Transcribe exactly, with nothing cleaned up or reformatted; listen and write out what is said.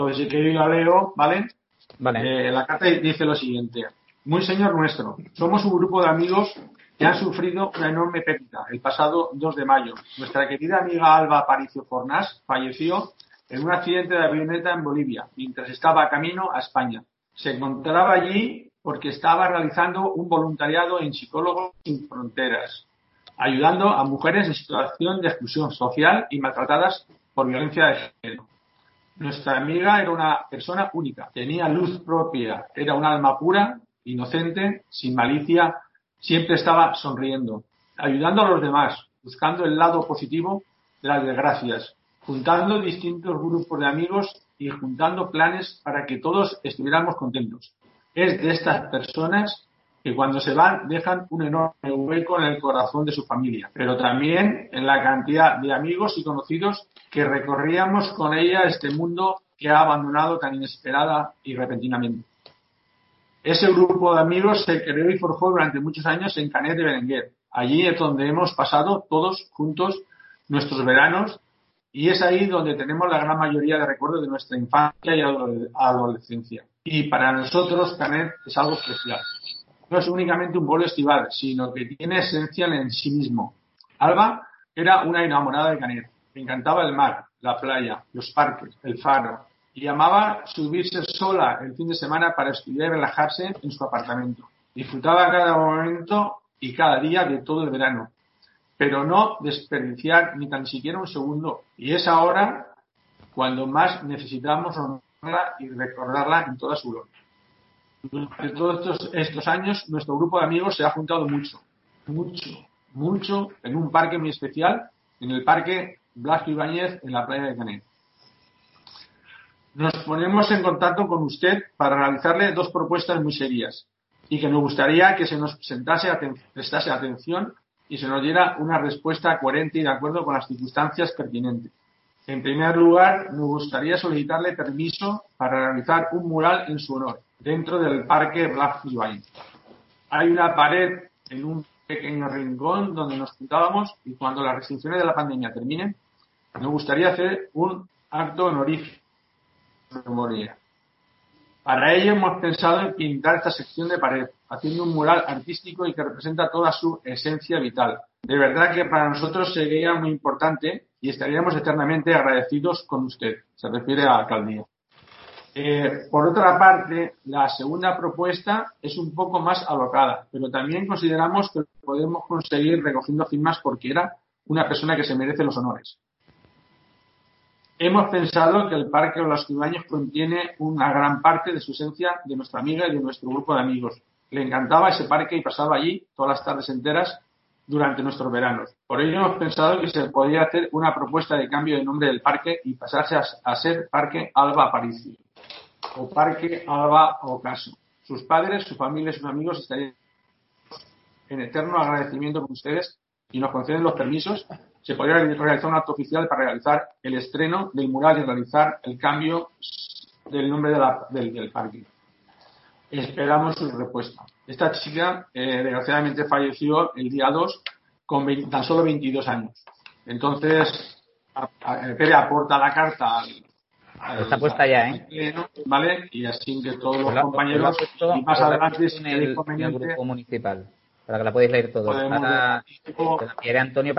si que yo la leo, ¿vale? Vale. Eh, la carta dice lo siguiente. Muy señor nuestro, somos un grupo de amigos que han sufrido una enorme pérdida. El pasado dos de mayo, nuestra querida amiga Alba Aparicio Fornás falleció en un accidente de avioneta en Bolivia, mientras estaba camino a España. Se encontraba allí porque estaba realizando un voluntariado en Psicólogos Sin Fronteras, ayudando a mujeres en situación de exclusión social y maltratadas por violencia de género. Nuestra amiga era una persona única, tenía luz propia, era un alma pura, inocente, sin malicia, siempre estaba sonriendo, ayudando a los demás, buscando el lado positivo de las desgracias, juntando distintos grupos de amigos y juntando planes para que todos estuviéramos contentos. Es de estas personas que cuando se van dejan un enorme hueco en el corazón de su familia, pero también en la cantidad de amigos y conocidos que recorríamos con ella este mundo que ha abandonado tan inesperada y repentinamente. Ese grupo de amigos se creó y forjó durante muchos años en Canet de Berenguer. Allí es donde hemos pasado todos juntos nuestros veranos y es ahí donde tenemos la gran mayoría de recuerdos de nuestra infancia y adolescencia. Y para nosotros Canet es algo especial. No es únicamente un pueblo estival, sino que tiene esencia en sí mismo. Alba era una enamorada de Canet. Le encantaba el mar, la playa, los parques, el faro. Y amaba subirse sola el fin de semana para estudiar y relajarse en su apartamento. Disfrutaba cada momento y cada día de todo el verano, pero no desperdiciar ni tan siquiera un segundo. Y es ahora cuando más necesitamos honrarla y recordarla en toda su gloria. Durante todos estos, estos años, nuestro grupo de amigos se ha juntado mucho, mucho, mucho en un parque muy especial, en el Parque Blasco Ibáñez, en la playa de Canet. Nos ponemos en contacto con usted para realizarle dos propuestas muy serias y que nos gustaría que se nos sentase, aten- prestase atención y se nos diera una respuesta coherente y de acuerdo con las circunstancias pertinentes. En primer lugar, nos gustaría solicitarle permiso para realizar un mural en su honor dentro del Parque Blasco Ibáñez. Hay una pared en un pequeño rincón donde nos juntábamos y cuando las restricciones de la pandemia terminen, nos gustaría hacer un acto honorífico de memoria. Para ello hemos pensado en pintar esta sección de pared, haciendo un mural artístico y que representa toda su esencia vital. De verdad que para nosotros sería muy importante y estaríamos eternamente agradecidos con usted. Se refiere a la alcaldía. Eh, por otra parte, la segunda propuesta es un poco más alocada, pero también consideramos que podemos conseguir recogiendo firmas porque era una persona que se merece los honores. Hemos pensado que el Parque Blasco Ibáñez contiene una gran parte de su esencia de nuestra amiga y de nuestro grupo de amigos. Le encantaba ese parque y pasaba allí todas las tardes enteras durante nuestros veranos. Por ello hemos pensado que se podría hacer una propuesta de cambio de nombre del parque y pasarse a, a ser Parque Alba Aparicio o Parque Alba Ocaso. Sus padres, su familia y sus amigos estarían en eterno agradecimiento con ustedes y nos conceden los permisos. Se podría realizar un acto oficial para realizar el estreno del mural y realizar el cambio del nombre de la, del, del parque. Esperamos su respuesta. Esta chica, eh, desgraciadamente, falleció el día dos con veinte, tan solo veintidós años. Entonces, a, a, Pere aporta la carta al, al, Está puesta ya, ¿eh? Pleno, ¿vale? Y así que todos los Os la, compañeros, os la puesto, y más os la adelante, puesto si en, queréis el, en el conveniente, grupo municipal, para que la podáis leer todos. podemos Ahora ver te la enviaré a Antonio.